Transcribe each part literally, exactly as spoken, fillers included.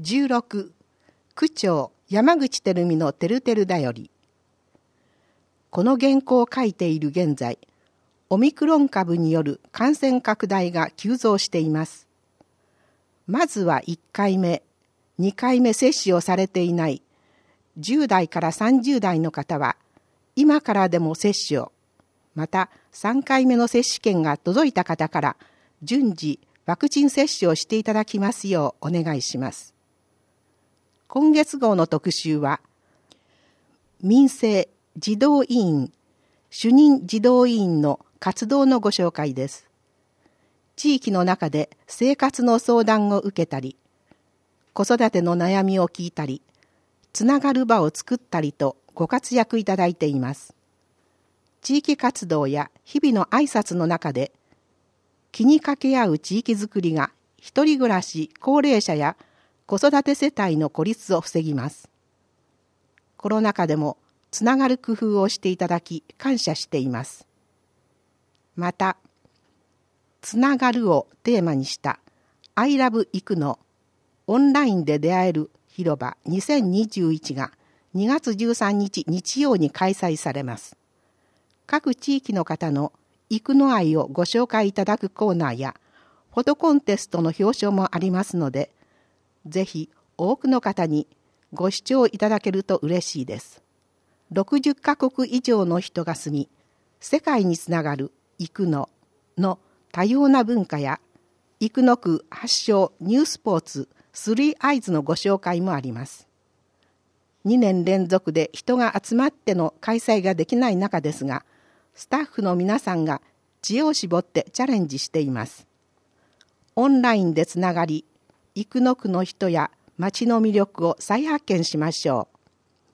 じゅうろく、区長山口照美のてるてるだより。この原稿を書いている現在、オミクロン株による感染拡大が急増しています。まずはいっかいめ、にかいめ接種をされていないじゅう代からさんじゅう代の方は、今からでも接種を、またさんかいめの接種券が届いた方から順次ワクチン接種をしていただきますようお願いします。今月号の特集は、民生児童委員、主任児童委員の活動のご紹介です。地域の中で生活の相談を受けたり、子育ての悩みを聞いたり、つながる場を作ったりとご活躍いただいています。地域活動や日々の挨拶の中で、気にかけ合う地域づくりが一人暮らし、高齢者や子育て世帯の孤立を防ぎます。コロナ禍でもつながる工夫をしていただき感謝しています。また、つながるをテーマにしたアイラブいくのオンラインで出会える広場にせんにじゅういちがにがつじゅうさんにち日曜に開催されます。各地域の方の育の愛をご紹介いただくコーナーやフォトコンテストの表彰もありますので、ぜひ多くの方にご視聴いただけると嬉しいです。ろくじゅっかこく以上の人が住み、世界につながる育のの多様な文化や生野区発祥ニュースポーツスリーアイズのご紹介もあります。にねん連続で人が集まっての開催ができない中ですが、スタッフの皆さんが知恵を絞ってチャレンジしています。オンラインでつながり、生野区の人や町の魅力を再発見しましょう。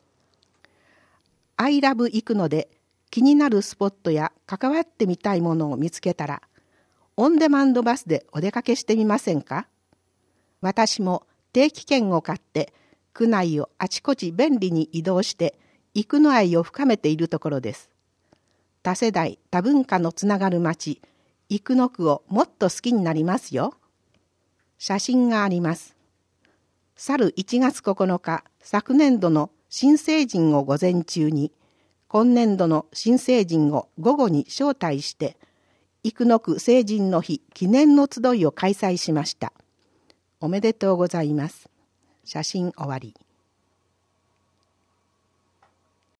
アイラブ生野で気になるスポットや関わってみたいものを見つけたら、オンデマンドバスでお出かけしてみませんか？私も定期券を買って区内をあちこち便利に移動して生野愛を深めているところです。多世代多文化のつながる町生野区をもっと好きになりますよ。写真があります。去るいちがつここのか、昨年度の新成人を午前中に、今年度の新成人を午後に招待して生野区成人の日記念の集いを開催しました。おめでとうございます。写真終わり。